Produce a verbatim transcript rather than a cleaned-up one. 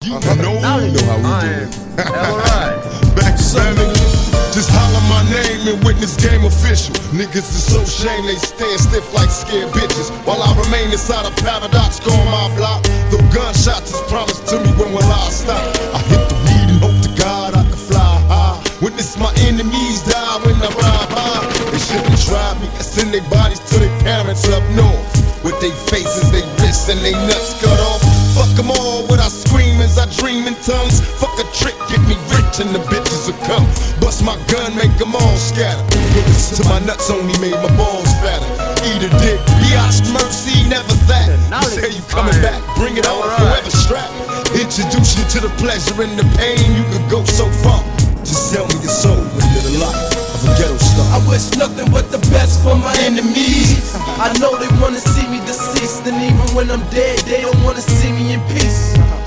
You know, Now you know how we do it. Alright. Back seven, just holler my name and witness game official. Niggas is so shame they stand stiff like scared bitches. While I remain inside a paradox, go on my block. Though gunshots is promised to me, when will I stop? I hit the weed and hope to God I can fly high. Witness my enemies die when I ride by. They shouldn't try me, I send their bodies to their parents up north. With their faces, they wrists, and they nuts cut off. Fuck them all with I scream as I dream in tongues. Fuck a trick, get me rich and the bitches will come. Bust my gun, make them all scatter. Bullets to my nuts only made my balls fatter. Eat a dick, biatch mercy, never that. You say you coming back, bring it on, forever strapped. Introduce you to the pleasure and the pain. You could go so far. Just sell me your soul and live a life of a ghetto star. I wish nothing but the best for my enemies. I know they wanna see me deceased, and even when I'm dead, they don't wanna see me in peace.